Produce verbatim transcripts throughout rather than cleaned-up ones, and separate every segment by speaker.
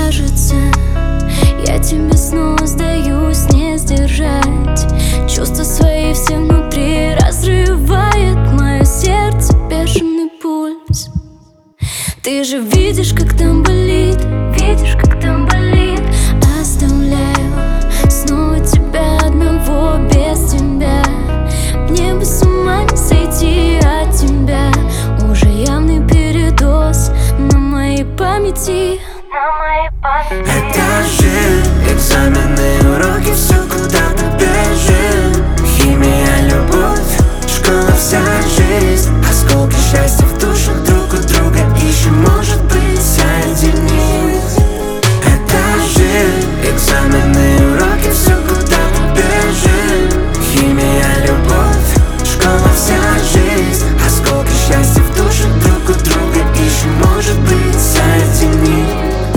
Speaker 1: кажется, я тебе снова сдаюсь, не сдержать. Чувства свои все внутри разрывает мое сердце, бешеный пульс. Ты же видишь, как там болит, видишь, как там болит. Оставляю снова тебя одного без тебя. Мне бы с ума не сойти от тебя. Уже явный передоз на моей памяти.
Speaker 2: Это жизнь, экзамены, уроки, все куда-то бежим. Химия, любовь, школа, вся жизнь. Осколки счастья в душах друг у друга ищем, может быть, соединить. Это жизнь, экзамены, уроки, все куда-то бежим. Химия, любовь, школа, вся жизнь. Осколки счастья в душах друг у друга ищем, может быть, соединить.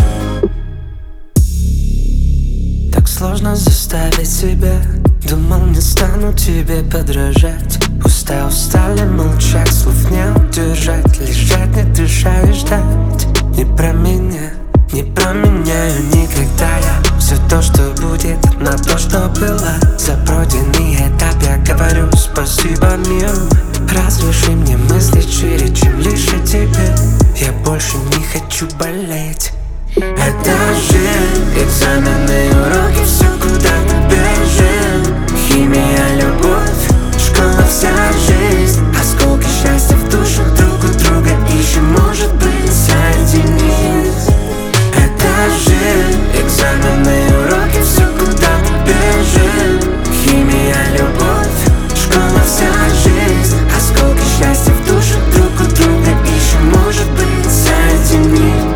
Speaker 2: Сложно заставить себя. Думал, не стану тебе подражать. Уста устали молчать, слов не удержать. Лежать, не дышать и ждать. Не про меня, не променяю никогда я все то, что будет, на то, что было. За пройденный этап я говорю спасибо миру. Разреши мне мыслить шире, чем лишь о тебе. Я больше не хочу болеть. Это жизнь, экзамены, уроки, все куда-то бежим. Химия, любовь, школа, вся жизнь. Осколки счастья в душах друг у друга ищем, может быть, соединить. Это жизнь, экзамены, уроки, все куда-то бежим. Химия, любовь, школа, вся жизнь. Осколки счастья в душах друг у друга ищем, может быть, соединить.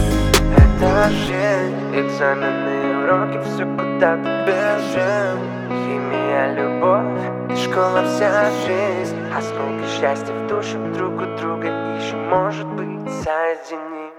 Speaker 2: Экзамены, уроки, все куда-то бежим. Химия, любовь, школа, вся жизнь. Осколки счастья в душах друг у друга ищем, может быть, соединить.